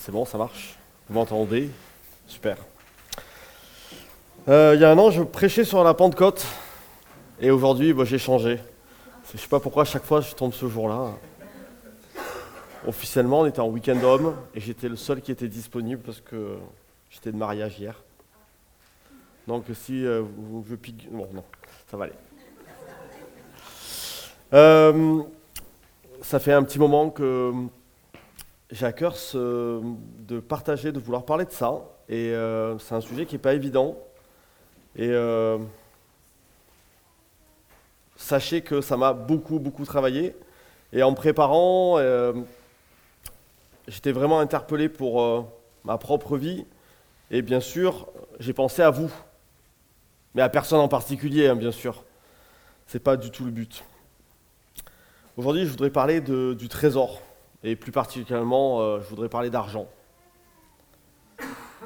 C'est bon, ça marche? Vous m'entendez? Super. Il y a un an, je prêchais sur la Pentecôte et aujourd'hui, j'ai changé. Je ne sais pas pourquoi à chaque fois je tombe ce jour-là. Officiellement, on était en week-end homme et j'étais le seul qui était disponible parce que j'étais de mariage hier. Donc si je pique... Bon, non, ça va aller. Ça fait un petit moment que j'ai à cœur de partager, de vouloir parler de ça. Et c'est un sujet qui n'est pas évident. Et sachez que ça m'a beaucoup travaillé. Et en me préparant, j'étais vraiment interpellé pour ma propre vie. Et bien sûr, j'ai pensé à vous. Mais à personne en particulier, bien sûr. C'est pas du tout le but. Aujourd'hui, je voudrais parler du trésor. Et plus particulièrement, je voudrais parler d'argent. C'est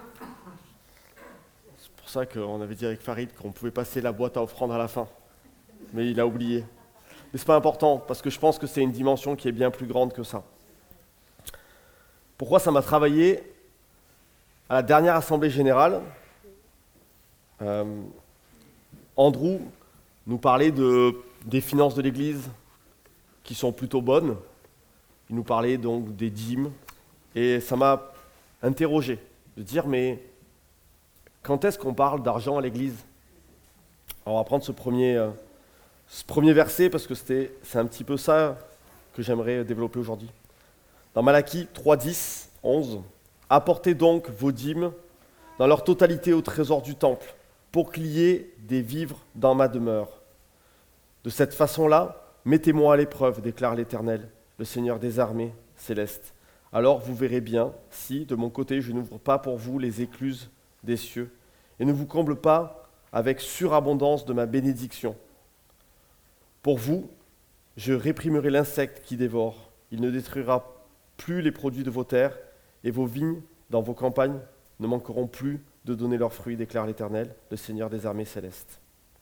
pour ça qu'on avait dit avec Farid qu'on pouvait passer la boîte à offrande à la fin. Mais il a oublié. Mais c'est pas important, parce que je pense que c'est une dimension qui est bien plus grande que ça. Pourquoi ça m'a travaillé? À la dernière Assemblée Générale, Andrew nous parlait des finances de l'Église qui sont plutôt bonnes. Il nous parlait donc des dîmes. Et ça m'a interrogé de dire, mais quand est-ce qu'on parle d'argent à l'Église? Alors on va prendre ce premier verset parce que c'est un petit peu ça que j'aimerais développer aujourd'hui. Dans Malachie 3, 10, 11, « Apportez donc vos dîmes dans leur totalité au trésor du temple, pour qu'il y ait des vivres dans ma demeure. De cette façon-là, mettez-moi à l'épreuve, déclare l'Éternel, le Seigneur des armées célestes. Alors vous verrez bien si, de mon côté, je n'ouvre pas pour vous les écluses des cieux et ne vous comble pas avec surabondance de ma bénédiction. Pour vous, je réprimerai l'insecte qui dévore. Il ne détruira plus les produits de vos terres et vos vignes dans vos campagnes ne manqueront plus de donner leurs fruits, déclare l'Éternel, le Seigneur des armées célestes. »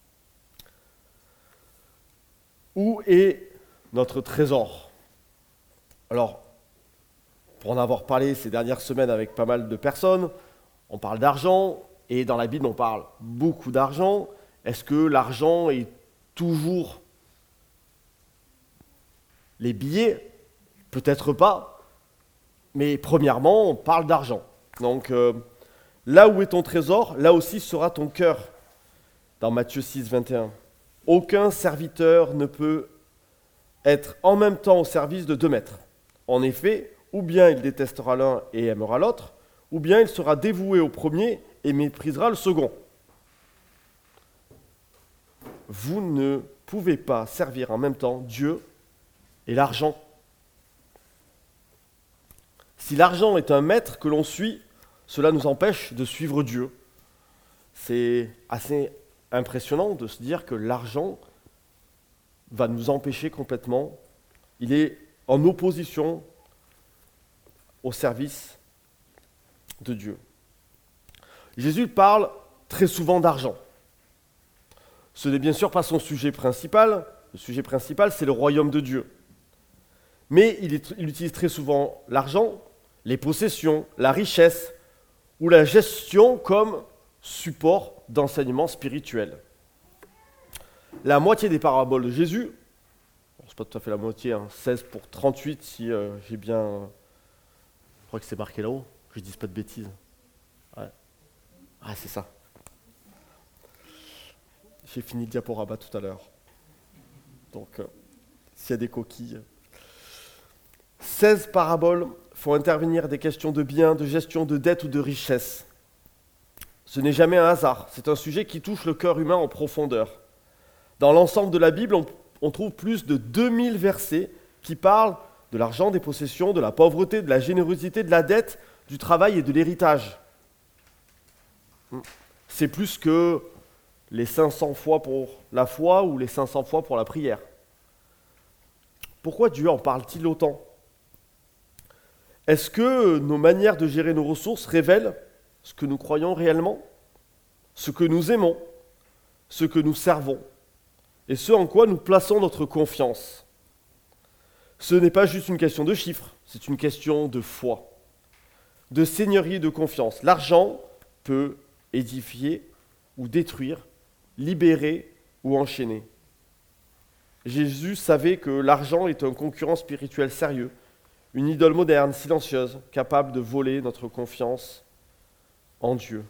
Où est notre trésor? Alors, pour en avoir parlé ces dernières semaines avec pas mal de personnes, on parle d'argent, et dans la Bible, on parle beaucoup d'argent. Est-ce que l'argent est toujours les billets? Peut-être pas, mais premièrement, on parle d'argent. Donc, là où est ton trésor, là aussi sera ton cœur, dans Matthieu 6, 21. Aucun serviteur ne peut être en même temps au service de deux maîtres. En effet, ou bien il détestera l'un et aimera l'autre, ou bien il sera dévoué au premier et méprisera le second. Vous ne pouvez pas servir en même temps Dieu et l'argent. Si l'argent est un maître que l'on suit, cela nous empêche de suivre Dieu. C'est assez impressionnant de se dire que l'argent va nous empêcher complètement. Il est en opposition au service de Dieu. Jésus parle très souvent d'argent. Ce n'est bien sûr pas son sujet principal. Le sujet principal, c'est le royaume de Dieu. Mais il utilise très souvent l'argent, les possessions, la richesse ou la gestion comme support d'enseignement spirituel. La moitié des paraboles de Jésus, c'est pas tout à fait la moitié, 16 pour 38 si j'ai bien... Je crois que c'est marqué là-haut, que je ne dise pas de bêtises. Ouais. Ah, c'est ça. J'ai fini le diaporama tout à l'heure. Donc, s'il y a des coquilles... 16 paraboles font intervenir des questions de biens, de gestion, de dette ou de richesse. Ce n'est jamais un hasard, c'est un sujet qui touche le cœur humain en profondeur. Dans l'ensemble de la Bible, on trouve plus de 2000 versets qui parlent de l'argent, des possessions, de la pauvreté, de la générosité, de la dette, du travail et de l'héritage. C'est plus que les 500 fois pour la foi ou les 500 fois pour la prière. Pourquoi Dieu en parle-t-il autant? Est-ce que nos manières de gérer nos ressources révèlent ce que nous croyons réellement, ce que nous aimons, ce que nous servons, et ce en quoi nous plaçons notre confiance? Ce n'est pas juste une question de chiffres, c'est une question de foi. de seigneurie et de confiance. L'argent peut édifier ou détruire, libérer ou enchaîner. Jésus savait que l'argent est un concurrent spirituel sérieux, une idole moderne, silencieuse, capable de voler notre confiance en Dieu.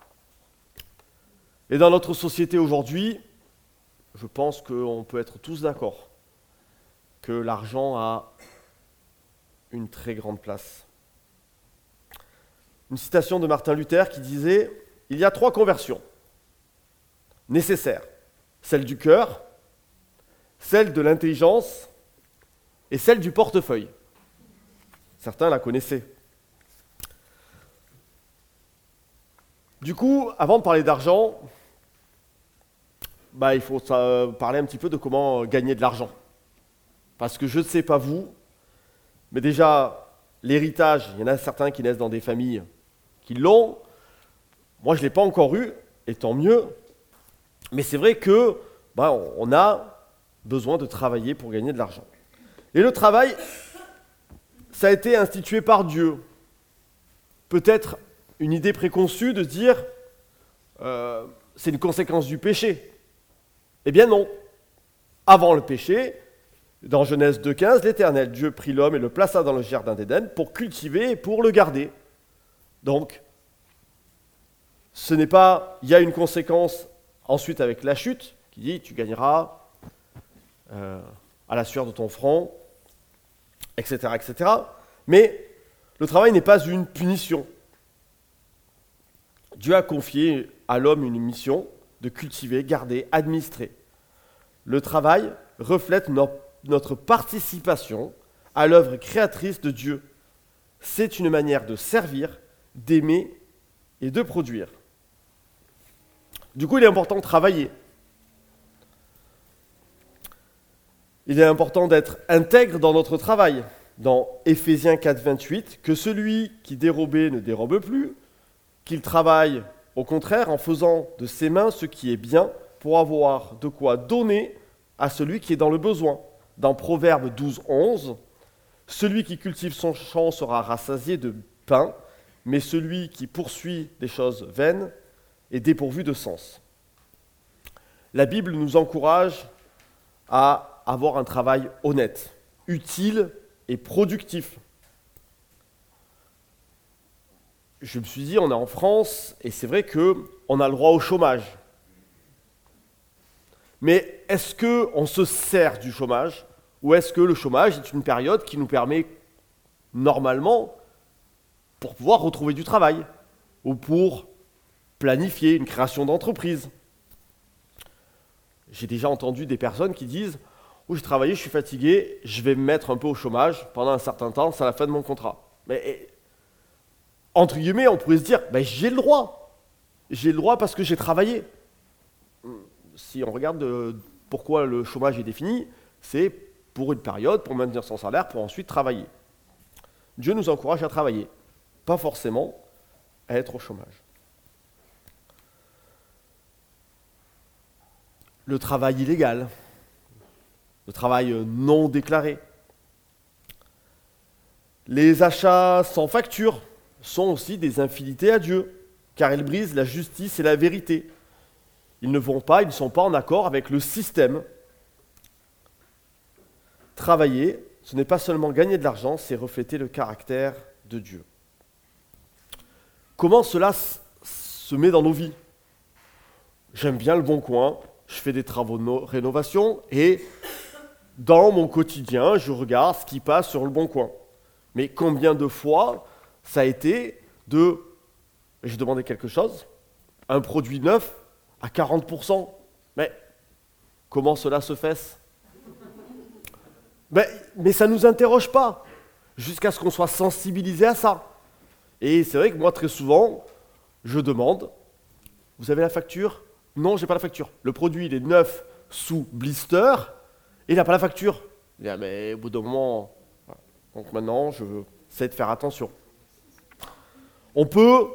Et dans notre société aujourd'hui, je pense qu'on peut être tous d'accord que l'argent a une très grande place. Une citation de Martin Luther qui disait « Il y a 3 conversions nécessaires, celle du cœur, celle de l'intelligence et celle du portefeuille. » Certains la connaissaient. Du coup, avant de parler d'argent, il faut parler un petit peu de comment gagner de l'argent. Parce que je ne sais pas vous, mais déjà, l'héritage, il y en a certains qui naissent dans des familles qui l'ont. Moi, je ne l'ai pas encore eu, et tant mieux. Mais c'est vrai que on a besoin de travailler pour gagner de l'argent. Et le travail, ça a été institué par Dieu. Peut-être une idée préconçue de dire c'est une conséquence du péché. Eh bien non. Avant le péché, dans Genèse 2,15, l'Éternel Dieu prit l'homme et le plaça dans le jardin d'Éden pour cultiver et pour le garder. Donc, ce n'est pas, il y a une conséquence ensuite avec la chute, qui dit tu gagneras à la sueur de ton front, etc., etc. Mais le travail n'est pas une punition. Dieu a confié à l'homme une mission de cultiver, garder, administrer. Le travail reflète notre participation à l'œuvre créatrice de Dieu. C'est une manière de servir, d'aimer et de produire. Du coup, il est important de travailler. Il est important d'être intègre dans notre travail. Dans Éphésiens 4, 28, que celui qui dérobait ne dérobe plus, qu'il travaille au contraire en faisant de ses mains ce qui est bien pour avoir de quoi donner à celui qui est dans le besoin. Dans Proverbe 12, 11, celui qui cultive son champ sera rassasié de pain, mais celui qui poursuit des choses vaines est dépourvu de sens. La Bible nous encourage à avoir un travail honnête, utile et productif. Je me suis dit, on est en France, et c'est vrai qu'on a le droit au chômage. Mais est-ce qu'on se sert du chômage, ou est-ce que le chômage est une période qui nous permet, normalement, pour pouvoir retrouver du travail, ou pour planifier une création d'entreprise? J'ai déjà entendu des personnes qui disent « Oh, j'ai travaillé, je suis fatigué, je vais me mettre un peu au chômage pendant un certain temps, c'est à la fin de mon contrat. » Mais entre guillemets, on pourrait se dire, j'ai le droit. J'ai le droit parce que j'ai travaillé. Si on regarde pourquoi le chômage est défini, c'est pour une période, pour maintenir son salaire, pour ensuite travailler. Dieu nous encourage à travailler, pas forcément à être au chômage. Le travail illégal, le travail non déclaré, les achats sans facture, sont aussi des infidélités à Dieu, car ils brisent la justice et la vérité. Ils ne sont pas en accord avec le système. Travailler, ce n'est pas seulement gagner de l'argent, c'est refléter le caractère de Dieu. Comment cela se met dans nos vies? J'aime bien le Bon Coin, je fais des travaux de rénovation et dans mon quotidien, je regarde ce qui passe sur le Bon Coin. Mais combien de fois ça a été j'ai demandé quelque chose, un produit neuf à 40%. Mais comment cela se fait? Mais ça ne nous interroge pas, jusqu'à ce qu'on soit sensibilisé à ça. Et c'est vrai que moi, très souvent, je demande, vous avez la facture? Non, j'ai pas la facture. Le produit, il est neuf sous blister, et il n'a pas la facture. Mais au bout d'un moment, voilà. Donc maintenant, je veux essayer de faire attention. On peut,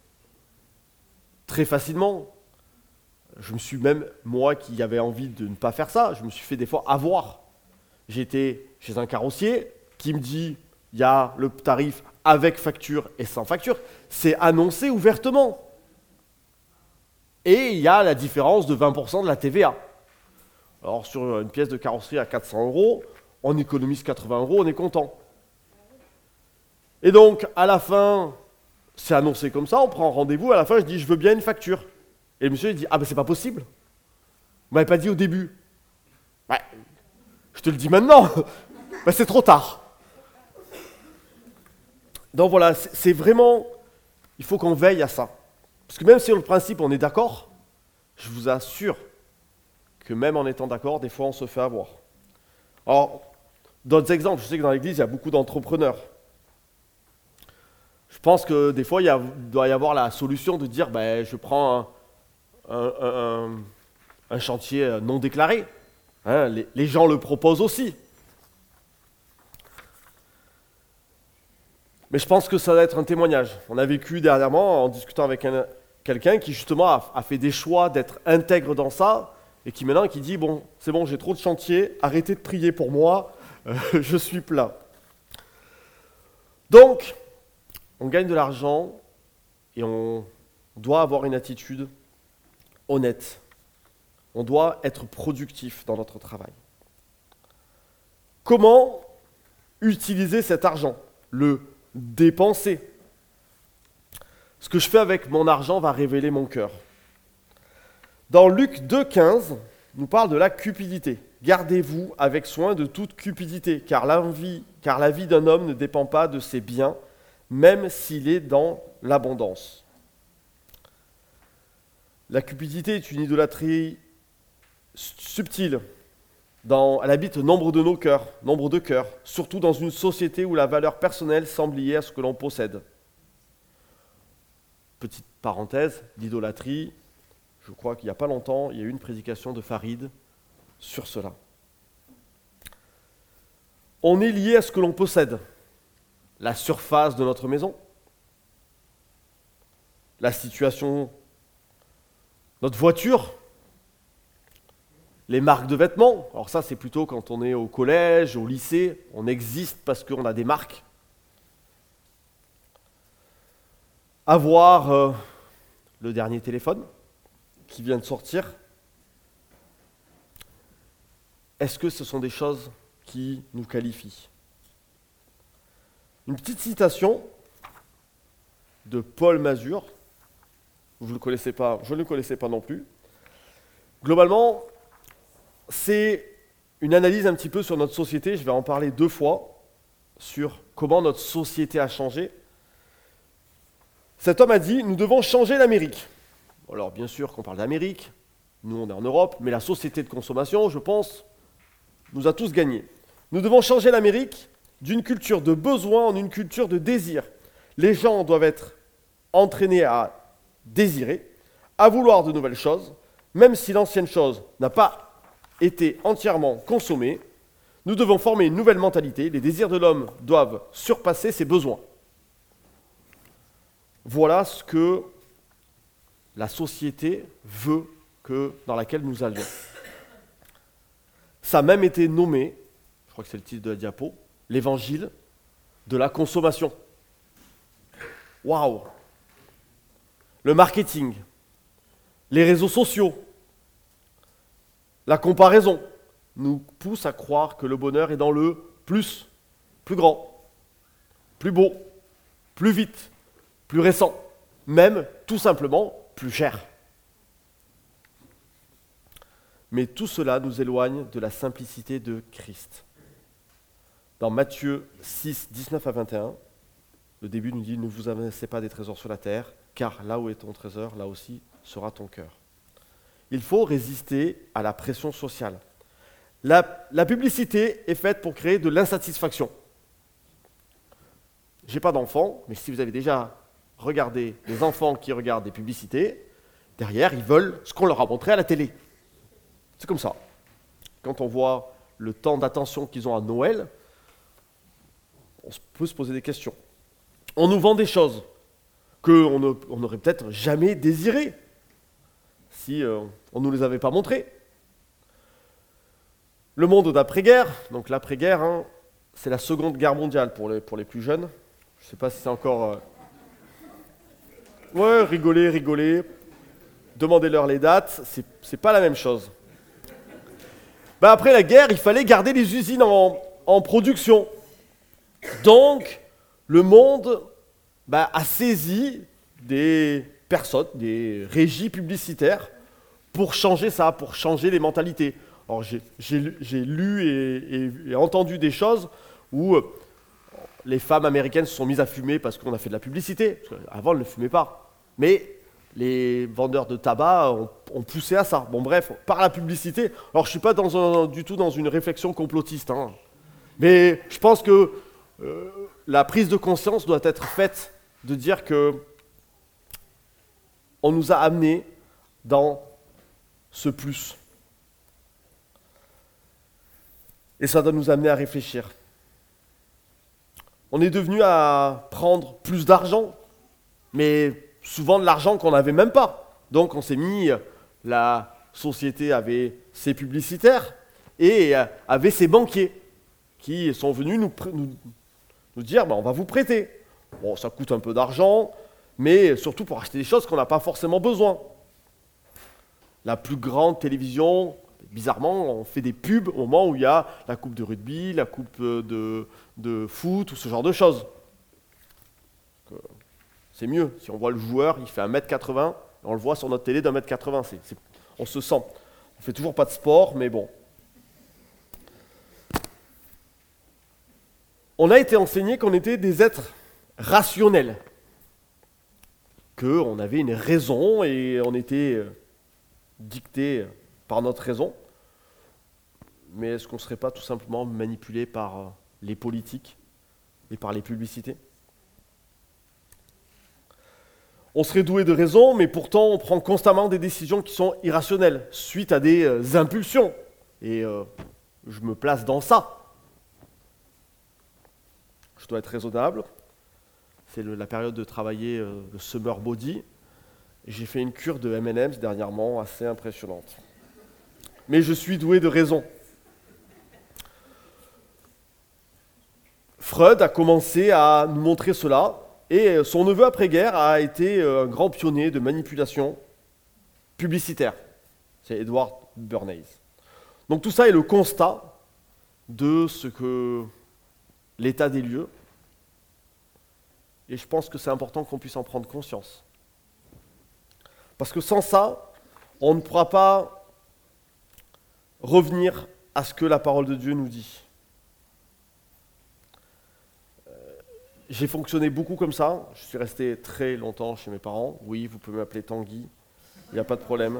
très facilement, je me suis même, moi qui avais envie de ne pas faire ça, je me suis fait des fois avoir. J'étais chez un carrossier qui me dit, il y a le tarif avec facture et sans facture. C'est annoncé ouvertement. Et il y a la différence de 20% de la TVA. Alors sur une pièce de carrosserie à 400 €, on économise 80 €, on est content. Et donc, à la fin, c'est annoncé comme ça, on prend rendez-vous, à la fin, je dis, je veux bien une facture. Et le monsieur, il dit, ah ben c'est pas possible. Vous m'avez pas dit au début. Ouais, je te le dis maintenant. Ben, c'est trop tard. Donc voilà, c'est vraiment, il faut qu'on veille à ça. Parce que même si sur le principe on est d'accord, je vous assure que même en étant d'accord, des fois on se fait avoir. Alors, d'autres exemples, je sais que dans l'église, il y a beaucoup d'entrepreneurs. Je pense que des fois, doit y avoir la solution de dire, ben, je prends un chantier non déclaré. Hein, les gens le proposent aussi. Mais je pense que ça doit être un témoignage. On a vécu dernièrement, en discutant avec quelqu'un qui justement a fait des choix d'être intègre dans ça, et qui maintenant qui dit, bon, c'est bon, j'ai trop de chantiers, arrêtez de prier pour moi, je suis plein. Donc, on gagne de l'argent et on doit avoir une attitude honnête. On doit être productif dans notre travail. Comment utiliser cet argent? Le dépenser. Ce que je fais avec mon argent va révéler mon cœur. Dans Luc 2,15, nous parle de la cupidité. Gardez-vous avec soin de toute cupidité, car la vie d'un homme ne dépend pas de ses biens, même s'il est dans l'abondance. La cupidité est une idolâtrie subtile. Elle habite nombre de cœurs, surtout dans une société où la valeur personnelle semble liée à ce que l'on possède. Petite parenthèse, l'idolâtrie, je crois qu'il n'y a pas longtemps, il y a eu une prédication de Farid sur cela. On est lié à ce que l'on possède. La surface de notre maison, la situation, notre voiture, les marques de vêtements. Alors ça, c'est plutôt quand on est au collège, au lycée, on existe parce qu'on a des marques. Avoir le dernier téléphone qui vient de sortir. Est-ce que ce sont des choses qui nous qualifient? Une petite citation de Paul Masur. Vous ne le connaissez pas, je ne le connaissais pas non plus. Globalement, c'est une analyse un petit peu sur notre société. Je vais en parler 2 fois, sur comment notre société a changé. Cet homme a dit, nous devons changer l'Amérique. Alors bien sûr qu'on parle d'Amérique, nous on est en Europe, mais la société de consommation, je pense, nous a tous gagné. Nous devons changer l'Amérique d'une culture de besoin en une culture de désir. Les gens doivent être entraînés à désirer, à vouloir de nouvelles choses, même si l'ancienne chose n'a pas été entièrement consommée. Nous devons former une nouvelle mentalité. Les désirs de l'homme doivent surpasser ses besoins. Voilà ce que la société veut dans laquelle nous allions. Ça a même été nommé, je crois que c'est le titre de la diapo, l'évangile de la consommation. Waouh! Le marketing, les réseaux sociaux, la comparaison nous poussent à croire que le bonheur est dans le plus grand, plus beau, plus vite, plus récent, même tout simplement plus cher. Mais tout cela nous éloigne de la simplicité de Christ. Dans Matthieu 6, 19 à 21, le début nous dit « Ne vous amassez pas des trésors sur la terre, car là où est ton trésor, là aussi sera ton cœur. » Il faut résister à la pression sociale. La publicité est faite pour créer de l'insatisfaction. Je n'ai pas d'enfants, mais si vous avez déjà regardé des enfants qui regardent des publicités, derrière, ils veulent ce qu'on leur a montré à la télé. C'est comme ça. Quand on voit le temps d'attention qu'ils ont à Noël, on peut se poser des questions. On nous vend des choses qu'on n'aurait peut-être jamais désirées si on ne nous les avait pas montrées. Le monde d'après-guerre, donc l'après-guerre, c'est la Seconde Guerre mondiale pour les plus jeunes. Je ne sais pas si c'est encore... Ouais, rigoler. Demandez-leur les dates, c'est pas la même chose. Ben après la guerre, il fallait garder les usines en production. Donc, le monde a saisi des personnes, des régies publicitaires, pour changer ça, pour changer les mentalités. Alors, j'ai lu et entendu des choses où les femmes américaines se sont mises à fumer parce qu'on a fait de la publicité. Avant, elles ne fumaient pas. Mais les vendeurs de tabac ont poussé à ça. Bon bref, par la publicité. Alors, je ne suis pas du tout dans une réflexion complotiste. Mais je pense que la prise de conscience doit être faite de dire que on nous a amenés dans ce plus. Et ça doit nous amener à réfléchir. On est devenu à prendre plus d'argent, mais souvent de l'argent qu'on n'avait même pas. Donc on s'est mis, la société avait ses publicitaires et avait ses banquiers qui sont venus nous dire on va vous prêter. Bon, ça coûte un peu d'argent, mais surtout pour acheter des choses qu'on n'a pas forcément besoin. La plus grande télévision, bizarrement, on fait des pubs au moment où il y a la coupe de rugby, la coupe de foot, ou ce genre de choses. Donc, c'est mieux. Si on voit le joueur, il fait 1m80, on le voit sur notre télé d'1m80. On se sent. On fait toujours pas de sport, mais bon. On a été enseigné qu'on était des êtres rationnels, qu'on avait une raison et on était dicté par notre raison. Mais est-ce qu'on ne serait pas tout simplement manipulé par les politiques et par les publicités ? On serait doué de raison, mais pourtant on prend constamment des décisions qui sont irrationnelles, suite à des impulsions. Et je me place dans ça. Je dois être raisonnable. C'est la période de travailler le summer body. J'ai fait une cure de M&M's dernièrement assez impressionnante. Mais je suis doué de raison. Freud a commencé à nous montrer cela, et son neveu après-guerre a été un grand pionnier de manipulation publicitaire. C'est Edward Bernays. Donc tout ça est le constat de ce que l'état des lieux, et je pense que c'est important qu'on puisse en prendre conscience. Parce que sans ça, on ne pourra pas revenir à ce que la parole de Dieu nous dit. J'ai fonctionné beaucoup comme ça. Je suis resté très longtemps chez mes parents. Oui, vous pouvez m'appeler Tanguy, il n'y a pas de problème.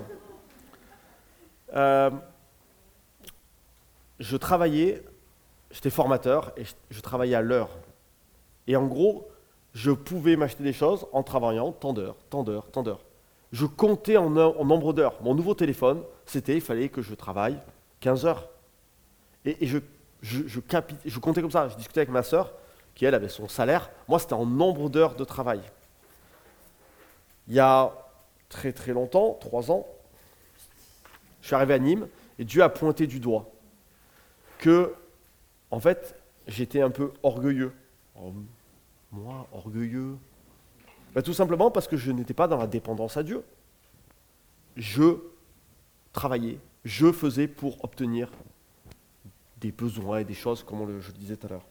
Je travaillais, j'étais formateur et je travaillais à l'heure. Et en gros, je pouvais m'acheter des choses en travaillant tant d'heures. Je comptais en nombre d'heures. Mon nouveau téléphone, il fallait que je travaille 15 heures. Et je comptais comme ça. Je discutais avec ma sœur, qui elle avait son salaire. Moi, c'était en nombre d'heures de travail. Il y a très très longtemps, 3 ans, je suis arrivé à Nîmes et Dieu a pointé du doigt que, en fait, j'étais un peu orgueilleux. Moi, orgueilleux ? Tout simplement parce que je n'étais pas dans la dépendance à Dieu. Je travaillais, je faisais pour obtenir des besoins et des choses, comme je le disais tout à l'heure.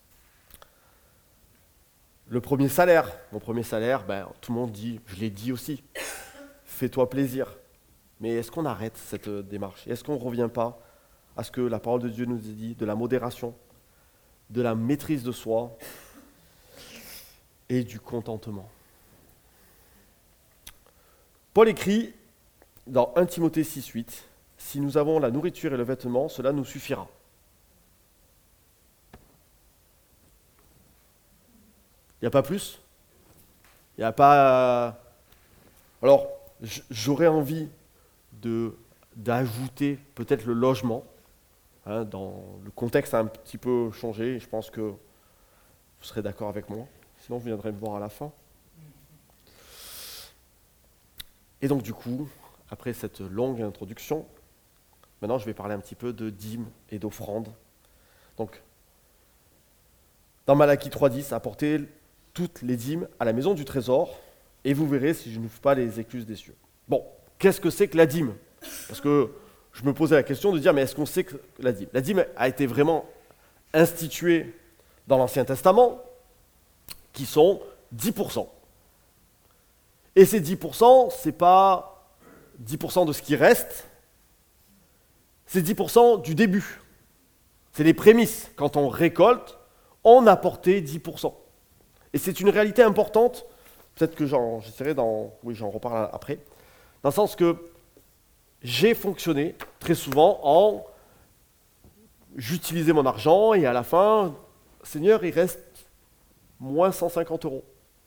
Mon premier salaire, tout le monde dit, je l'ai dit aussi, fais-toi plaisir. Mais est-ce qu'on arrête cette démarche ? Est-ce qu'on ne revient pas à ce que la parole de Dieu nous dit, de la modération, de la maîtrise de soi et du contentement ? Paul écrit dans 1 Timothée 6,8 « Si nous avons la nourriture et le vêtement, cela nous suffira. » Il n'y a pas plus ? Il n'y a pas... Alors, j'aurais envie d'ajouter peut-être le logement. Dans le contexte a un petit peu changé, et je pense que vous serez d'accord avec moi. Sinon, vous viendrez me voir à la fin. Et donc du coup, après cette longue introduction, maintenant je vais parler un petit peu de dîmes et d'offrandes. Donc, dans Malachie 3,10, apportez toutes les dîmes à la maison du trésor, et vous verrez si je n'ouvre pas les écluses des cieux. Bon, qu'est-ce que c'est que la dîme? Parce que je me posais la question de dire, mais est-ce qu'on sait que la dîme? La dîme a été vraiment instituée dans l'Ancien Testament, qui sont 10%. Et ces 10%, ce n'est pas 10% de ce qui reste, c'est 10% du début. C'est les prémices. Quand on récolte, on apportait 10%. Et c'est une réalité importante, peut-être que j'essaierai j'en reparle après, dans le sens que j'ai fonctionné très souvent j'utilisais mon argent et à la fin, Seigneur, il reste moins 150 euros.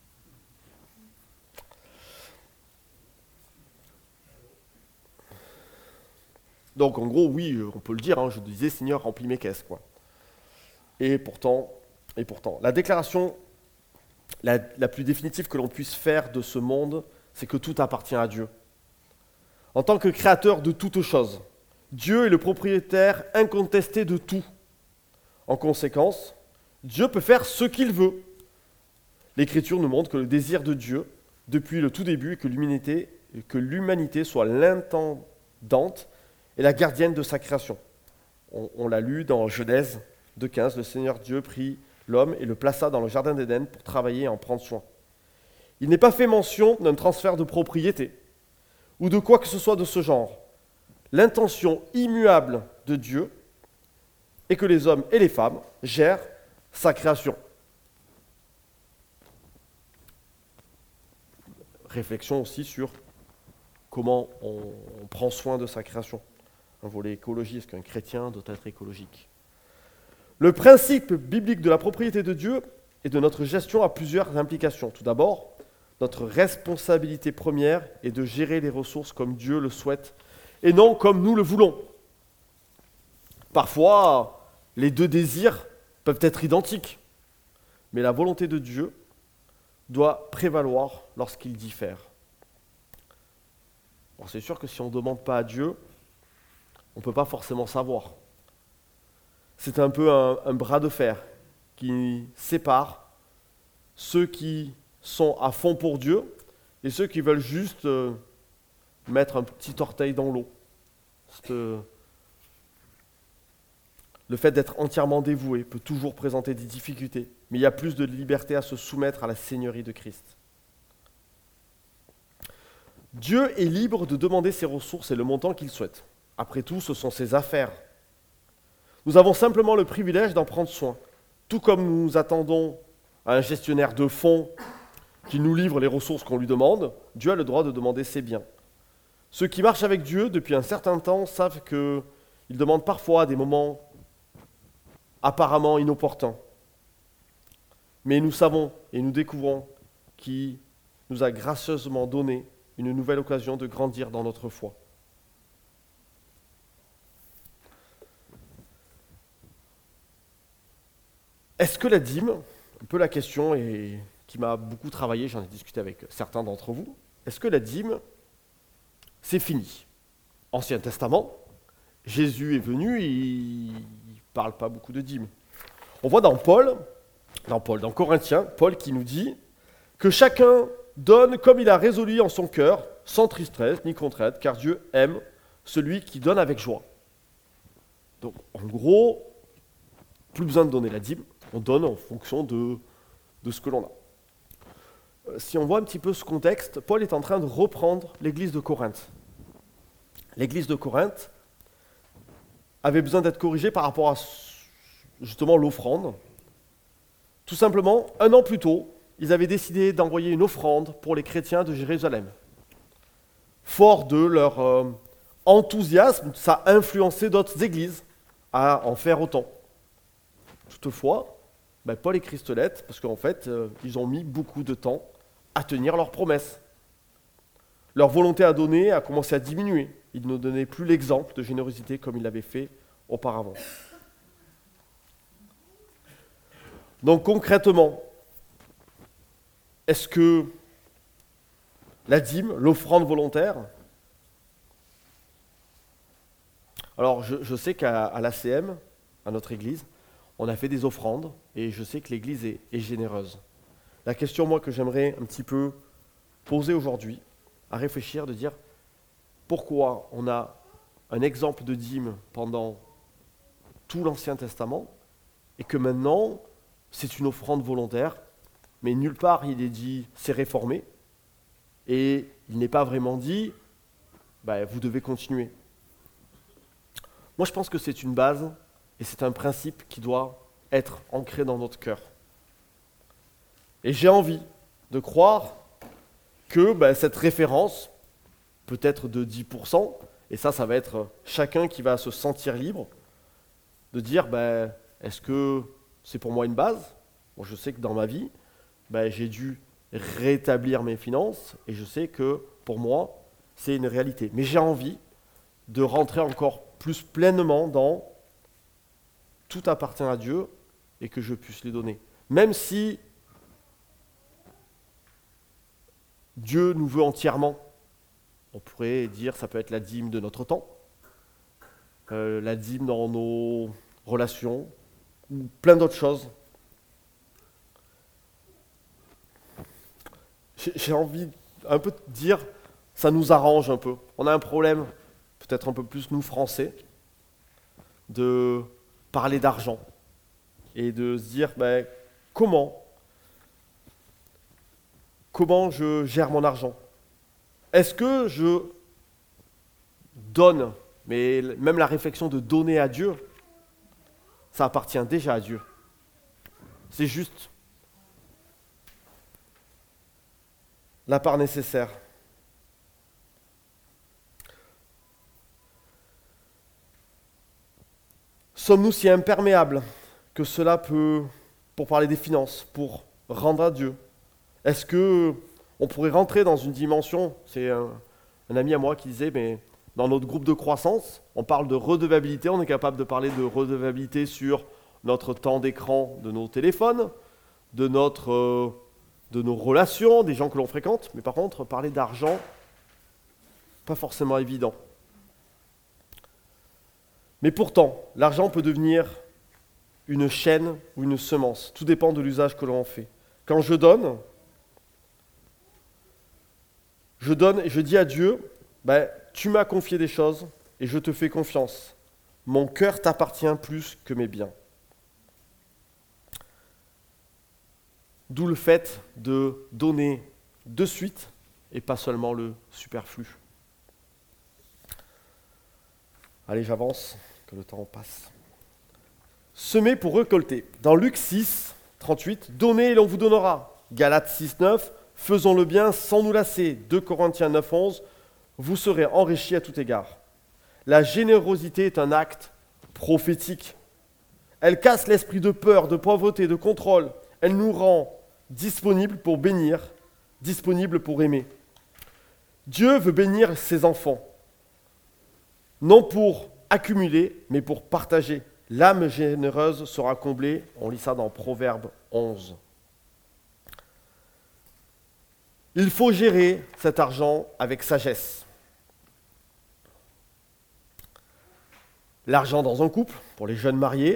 Donc en gros, oui, on peut le dire, je disais, Seigneur, remplis mes caisses, quoi. Et pourtant, la déclaration la plus définitive que l'on puisse faire de ce monde, c'est que tout appartient à Dieu. En tant que créateur de toutes choses, Dieu est le propriétaire incontesté de tout. En conséquence, Dieu peut faire ce qu'il veut. L'Écriture nous montre que le désir de Dieu, depuis le tout début, est que l'humanité soit l'intendante et la gardienne de sa création. On l'a lu dans Genèse 2,15, le Seigneur Dieu prit l'homme et le plaça dans le jardin d'Éden pour travailler et en prendre soin. Il n'est pas fait mention d'un transfert de propriété ou de quoi que ce soit de ce genre. L'intention immuable de Dieu est que les hommes et les femmes gèrent sa création. Réflexion aussi sur comment on prend soin de sa création. Un volet écologie, est-ce qu'un chrétien doit être écologique? Le principe biblique de la propriété de Dieu et de notre gestion a plusieurs implications. Tout d'abord, notre responsabilité première est de gérer les ressources comme Dieu le souhaite et non comme nous le voulons. Parfois, les deux désirs peuvent être identiques, mais la volonté de Dieu doit prévaloir lorsqu'il diffère. Bon, c'est sûr que si on ne demande pas à Dieu, on ne peut pas forcément savoir. C'est un peu un bras de fer qui sépare ceux qui sont à fond pour Dieu et ceux qui veulent juste mettre un petit orteil dans l'eau. Le fait d'être entièrement dévoué peut toujours présenter des difficultés, mais il y a plus de liberté à se soumettre à la seigneurie de Christ. Dieu est libre de demander ses ressources et le montant qu'il souhaite. Après tout, ce sont ses affaires. Nous avons simplement le privilège d'en prendre soin, tout comme nous attendons à un gestionnaire de fonds qui nous livre les ressources qu'on lui demande. Dieu a le droit de demander ses biens. Ceux qui marchent avec Dieu depuis un certain temps savent qu'il demande parfois à des moments apparemment inopportuns. Mais nous savons et nous découvrons qu'il nous a gracieusement donné une nouvelle occasion de grandir dans notre foi. Est-ce que la dîme, un peu la question et qui m'a beaucoup travaillé, j'en ai discuté avec certains d'entre vous, est-ce que la dîme, c'est fini? Ancien Testament, Jésus est venu, il ne parle pas beaucoup de dîme. On voit dans Corinthiens, Paul qui nous dit que chacun donne comme il a résolu en son cœur, sans tristesse ni contrainte, car Dieu aime celui qui donne avec joie. Donc en gros, plus besoin de donner la dîme, on donne en fonction de ce que l'on a. Si on voit un petit peu ce contexte, Paul est en train de reprendre l'église de Corinthe. L'église de Corinthe avait besoin d'être corrigée par rapport à justement l'offrande. Tout simplement, 1 an plus tôt, ils avaient décidé d'envoyer une offrande pour les chrétiens de Jérusalem. Fort de leur enthousiasme, ça a influencé d'autres églises à en faire autant. Toutefois, Paul écrit cette lettre parce qu'en fait, ils ont mis beaucoup de temps à tenir leurs promesses. Leur volonté à donner a commencé à diminuer. Ils ne donnaient plus l'exemple de générosité comme ils l'avaient fait auparavant. Donc concrètement, est-ce que la dîme, l'offrande volontaire, alors je sais qu'à l'ACM, à notre église, on a fait des offrandes et je sais que l'église est généreuse. La question, moi, que j'aimerais un petit peu poser aujourd'hui, à réfléchir, de dire pourquoi on a un exemple de dîme pendant tout l'Ancien Testament et que maintenant, c'est une offrande volontaire, mais nulle part il est dit c'est réformé et il n'est pas vraiment dit vous devez continuer. Moi, je pense que c'est une base et c'est un principe qui doit être ancré dans notre cœur. Et j'ai envie de croire que cette référence peut être de 10%, et ça va être chacun qui va se sentir libre de dire est-ce que c'est pour moi une base ? Bon, je sais que dans ma vie, j'ai dû rétablir mes finances, et je sais que pour moi, c'est une réalité. Mais j'ai envie de rentrer encore plus pleinement dans tout appartient à Dieu et que je puisse lui donner. Même si Dieu nous veut entièrement, on pourrait dire ça peut être la dîme de notre temps, la dîme dans nos relations, ou plein d'autres choses. J'ai envie un peu de dire, ça nous arrange un peu. On a un problème, peut-être un peu plus nous Français, de parler d'argent et de se dire comment je gère mon argent. Est-ce que je donne, mais même la réflexion de donner à Dieu, ça appartient déjà à Dieu. C'est juste la part nécessaire. Sommes-nous si imperméables que cela peut, pour parler des finances, pour rendre à Dieu ? Est-ce que on pourrait rentrer dans une dimension, c'est un ami à moi qui disait, mais dans notre groupe de croissance, on parle de redevabilité, on est capable de parler de redevabilité sur notre temps d'écran de nos téléphones, de nos relations, des gens que l'on fréquente, mais par contre, parler d'argent, pas forcément évident. Mais pourtant, l'argent peut devenir une chaîne ou une semence. Tout dépend de l'usage que l'on en fait. Quand je donne et je dis à Dieu, tu m'as confié des choses et je te fais confiance. Mon cœur t'appartient plus que mes biens. D'où le fait de donner de suite et pas seulement le superflu. Allez, j'avance, que le temps passe. Semer pour récolter. Dans Luc 6, 38, donnez et l'on vous donnera. Galates 6, 9, faisons le bien sans nous lasser. 2 Corinthiens 9, 11, vous serez enrichis à tout égard. La générosité est un acte prophétique. Elle casse l'esprit de peur, de pauvreté, de contrôle. Elle nous rend disponibles pour bénir, disponibles pour aimer. Dieu veut bénir ses enfants, non pour accumuler, mais pour partager. L'âme généreuse sera comblée. On lit ça dans Proverbe 11. Il faut gérer cet argent avec sagesse. L'argent dans un couple, pour les jeunes mariés,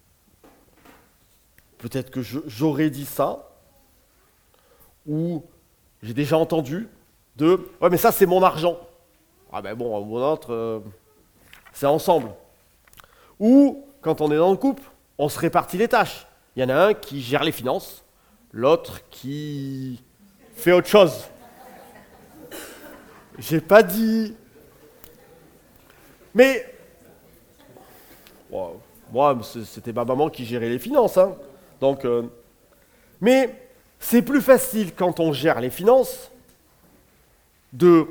peut-être que j'aurais dit ça, ou j'ai déjà entendu « Ouais, mais ça, c'est mon argent. » Ah ben bon, mon autre, c'est ensemble. Ou, quand on est dans le couple, on se répartit les tâches. Il y en a un qui gère les finances, l'autre qui fait autre chose. J'ai pas dit... Mais... Moi, c'était ma maman qui gérait les finances. Hein. Donc, mais c'est plus facile quand on gère les finances de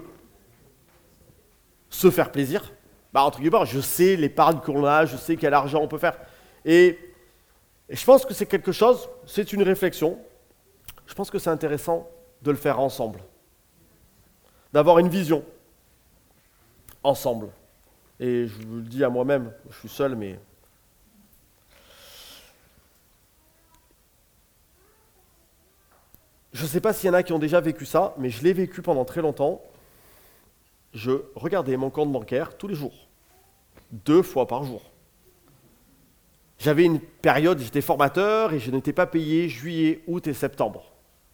se faire plaisir. Entre guillemets, je sais l'épargne qu'on a, je sais quel argent on peut faire. Et je pense que c'est quelque chose, c'est une réflexion. Je pense que c'est intéressant de le faire ensemble. D'avoir une vision ensemble. Et je vous le dis à moi-même, je suis seul, mais... Je ne sais pas s'il y en a qui ont déjà vécu ça, mais je l'ai vécu pendant très longtemps. Je regardais mon compte bancaire tous les jours, 2 fois par jour. J'avais une période, j'étais formateur et je n'étais pas payé juillet, août et septembre.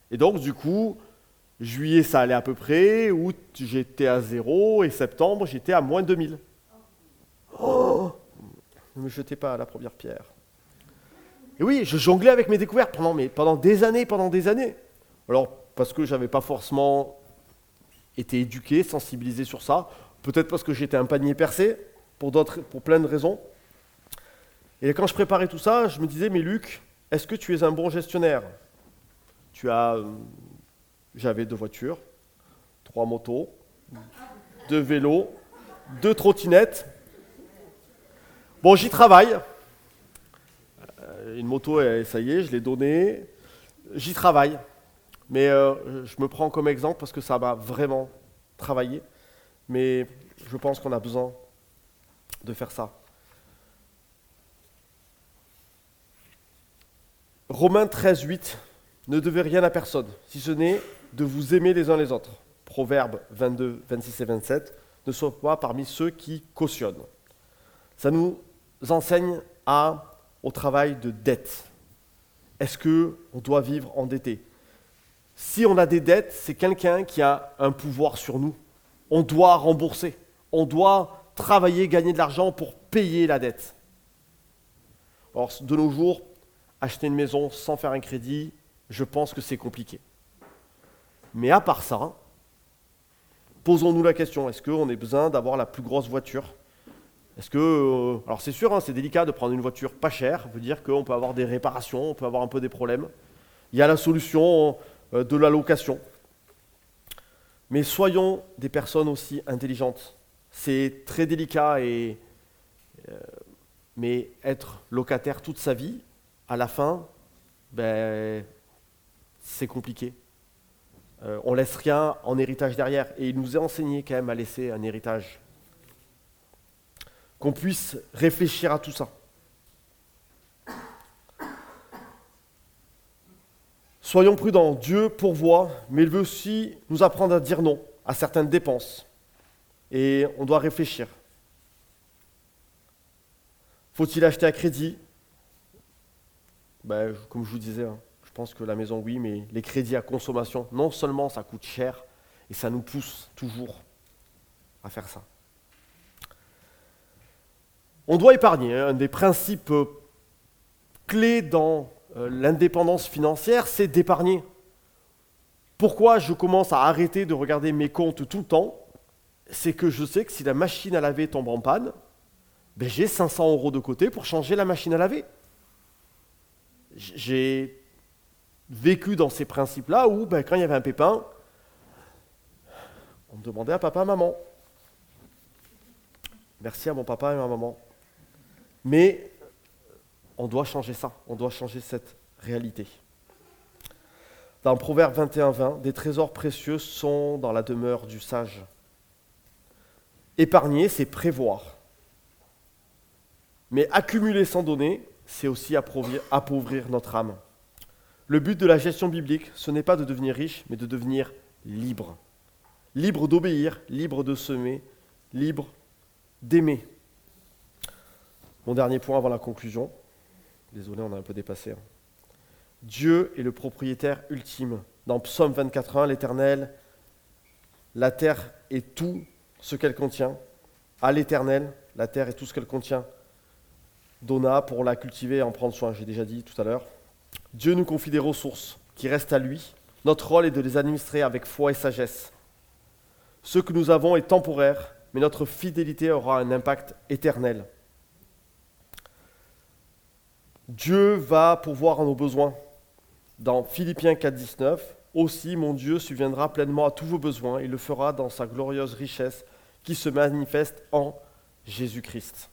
Et donc, du coup, juillet, ça allait à peu près, août, j'étais à 0, et septembre, j'étais à moins 2000. Oh, ne me jetez pas à la première pierre. Et oui, je jonglais avec mes découvertes pendant des années. Alors, parce que je n'avais pas forcément été éduqué, sensibilisé sur ça, peut-être parce que j'étais un panier percé, pour plein de raisons. Et quand je préparais tout ça, je me disais, mais Luc, est-ce que tu es un bon gestionnaire ? J'avais 2 voitures, 3 motos, 2 vélos, 2 trottinettes. Bon, j'y travaille. Une moto, ça y est, je l'ai donnée. J'y travaille. Mais je me prends comme exemple parce que ça m'a vraiment travaillé. Mais je pense qu'on a besoin de faire ça. Romains 13, 8. Ne devez rien à personne, si ce n'est de vous aimer les uns les autres. Proverbes 22, 26 et 27. Ne sois pas parmi ceux qui cautionnent. Ça nous enseigne au travail de dette. Est-ce qu'on doit vivre endetté ? Si on a des dettes, c'est quelqu'un qui a un pouvoir sur nous. On doit rembourser. On doit travailler, gagner de l'argent pour payer la dette. Alors, de nos jours, acheter une maison sans faire un crédit, je pense que c'est compliqué. Mais à part ça, posons-nous la question, est-ce qu'on a besoin d'avoir la plus grosse voiture ? Est-ce que, alors c'est sûr, c'est délicat de prendre une voiture pas chère, ça veut dire qu'on peut avoir des réparations, on peut avoir un peu des problèmes. Il y a la solution de la location. Mais soyons des personnes aussi intelligentes. C'est très délicat, mais être locataire toute sa vie, à la fin, c'est compliqué. On laisse rien en héritage derrière. Et il nous est enseigné quand même à laisser un héritage. Qu'on puisse réfléchir à tout ça. Soyons prudents. Dieu pourvoit, mais il veut aussi nous apprendre à dire non à certaines dépenses. Et on doit réfléchir. Faut-il acheter à crédit ? Comme je vous disais, je pense que la maison, oui, mais les crédits à consommation, non seulement ça coûte cher, et ça nous pousse toujours à faire ça. On doit épargner. Un des principes clés dans l'indépendance financière, c'est d'épargner. Pourquoi je commence à arrêter de regarder mes comptes tout le temps ? C'est que je sais que si la machine à laver tombe en panne, j'ai 500 € de côté pour changer la machine à laver. J'ai vécu dans ces principes-là où, quand il y avait un pépin, on me demandait à papa, maman. Merci à mon papa et à ma maman. Mais on doit changer ça, on doit changer cette réalité. Dans Proverbe 21, 20, des trésors précieux sont dans la demeure du sage. Épargner, c'est prévoir. Mais accumuler sans donner, c'est aussi appauvrir notre âme. Le but de la gestion biblique, ce n'est pas de devenir riche, mais de devenir libre. Libre d'obéir, libre de semer, libre d'aimer. Mon dernier point avant la conclusion. Désolé, on a un peu dépassé. Dieu est le propriétaire ultime. Dans Psaume 24:1, l'Éternel, la terre et tout ce qu'elle contient. À l'Éternel, la terre et tout ce qu'elle contient. Donna pour la cultiver et en prendre soin, j'ai déjà dit tout à l'heure. Dieu nous confie des ressources qui restent à lui. Notre rôle est de les administrer avec foi et sagesse. Ce que nous avons est temporaire, mais notre fidélité aura un impact éternel. Dieu va pourvoir à nos besoins. Dans Philippiens 4:19, aussi mon Dieu subviendra pleinement à tous vos besoins et le fera dans sa glorieuse richesse qui se manifeste en Jésus-Christ.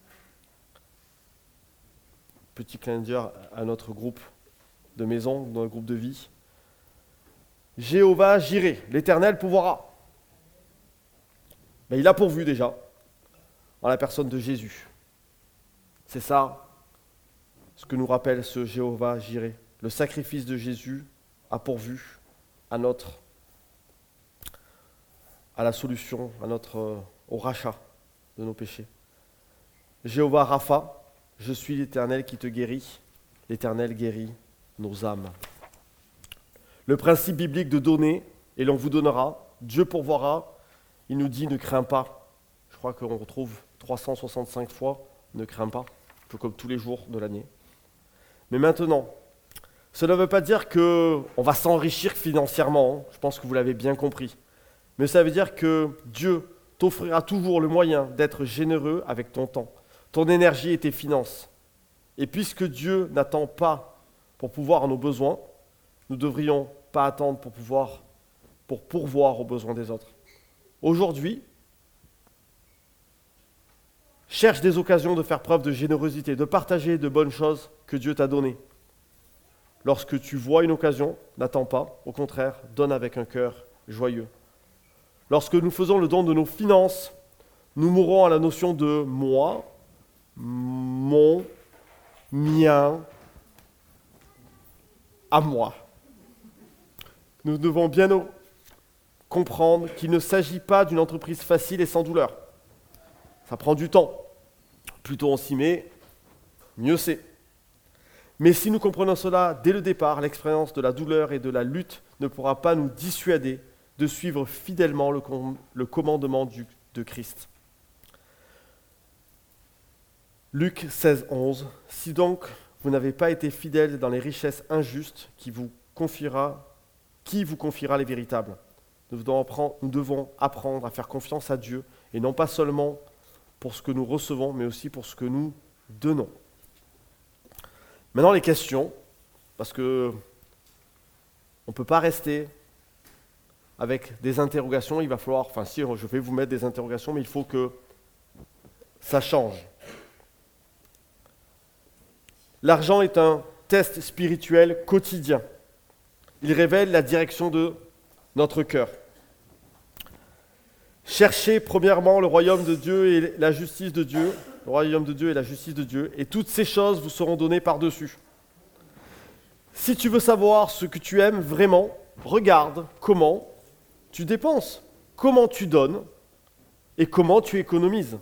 Petit clin d'œil à notre groupe de maison, notre groupe de vie. Jéhovah Jireh, l'Éternel pourvoira. Il a pourvu déjà, en la personne de Jésus. C'est ça ce que nous rappelle ce Jéhovah Jireh. Le sacrifice de Jésus a pourvu à la solution, au rachat de nos péchés. Jéhovah Rapha, je suis l'Éternel qui te guérit. L'Éternel guérit nos âmes. Le principe biblique de donner, et l'on vous donnera, Dieu pourvoira, il nous dit ne crains pas. Je crois qu'on retrouve 365 fois ne crains pas, un peu comme tous les jours de l'année. Mais maintenant, cela ne veut pas dire qu'on va s'enrichir financièrement, je pense que vous l'avez bien compris. Mais ça veut dire que Dieu t'offrira toujours le moyen d'être généreux avec ton temps, ton énergie et tes finances. Et puisque Dieu n'attend pas pour pourvoir à nos besoins, nous ne devrions pas attendre pour pourvoir aux besoins des autres. Aujourd'hui, cherche des occasions de faire preuve de générosité, de partager de bonnes choses que Dieu t'a données. Lorsque tu vois une occasion, n'attends pas, au contraire, donne avec un cœur joyeux. Lorsque nous faisons le don de nos finances, nous mourrons à la notion de moi, mon, mien, à moi. Nous devons bien comprendre qu'il ne s'agit pas d'une entreprise facile et sans douleur. Ça prend du temps. Plus tôt on s'y met, mieux c'est. Mais si nous comprenons cela dès le départ, l'expérience de la douleur et de la lutte ne pourra pas nous dissuader de suivre fidèlement le commandement de Christ. Luc 16, 11. Si donc vous n'avez pas été fidèles dans les richesses injustes, qui vous confiera les véritables? Nous devons apprendre à faire confiance à Dieu, et non pas seulement pour ce que nous recevons, mais aussi pour ce que nous donnons. Maintenant les questions, parce que on ne peut pas rester avec des interrogations, il va falloir, si je vais vous mettre des interrogations, mais il faut que ça change. L'argent est un test spirituel quotidien. Il révèle la direction de notre cœur. Cherchez premièrement le royaume de Dieu et la justice de Dieu, le royaume de Dieu et la justice de Dieu, et toutes ces choses vous seront données par-dessus. Si tu veux savoir ce que tu aimes vraiment, regarde comment tu dépenses, comment tu donnes et comment tu économises.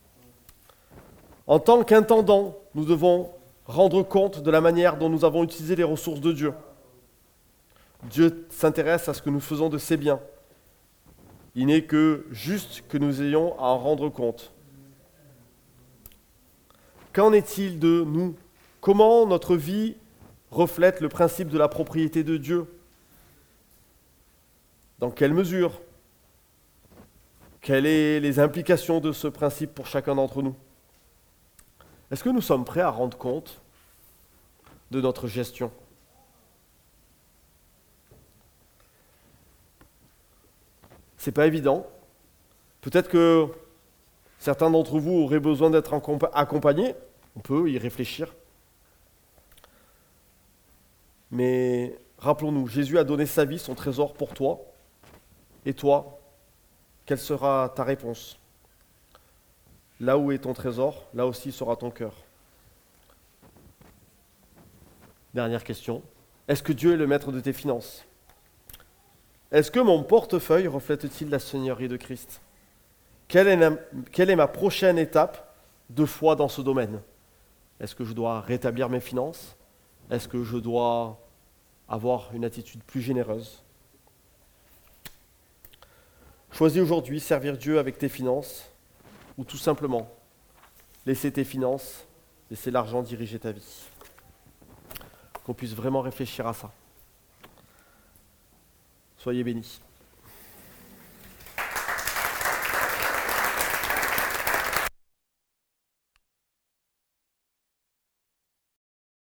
En tant qu'intendant, nous devons rendre compte de la manière dont nous avons utilisé les ressources de Dieu. Dieu s'intéresse à ce que nous faisons de ses biens. Il n'est que juste que nous ayons à en rendre compte. Qu'en est-il de nous? Comment notre vie reflète le principe de la propriété de Dieu? Dans quelle mesure? Quelles sont les implications de ce principe pour chacun d'entre nous? Est-ce que nous sommes prêts à rendre compte de notre gestion? C'est pas évident. Peut-être que certains d'entre vous auraient besoin d'être accompagnés. On peut y réfléchir. Mais rappelons-nous, Jésus a donné sa vie, son trésor pour toi. Et toi, quelle sera ta réponse? Là où est ton trésor, là aussi sera ton cœur. Dernière question. Est-ce que Dieu est le maître de tes finances? Est-ce que mon portefeuille reflète-t-il la Seigneurie de Christ? Quelle est ma prochaine étape de foi dans ce domaine? Est-ce que je dois rétablir mes finances? Est-ce que je dois avoir une attitude plus généreuse? Choisis aujourd'hui servir Dieu avec tes finances ou tout simplement laisser tes finances, laisser l'argent diriger ta vie. Qu'on puisse vraiment réfléchir à ça. Soyez bénis.